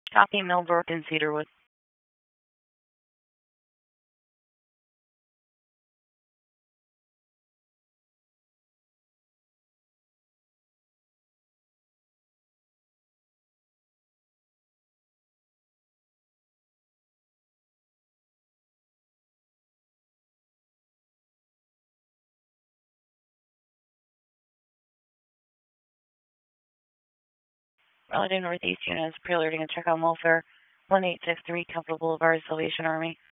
Copy Millbrook and Cedarwood. Relative Northeast units, pre-alerting and check on welfare. 1863 Capitol Boulevard, Salvation Army.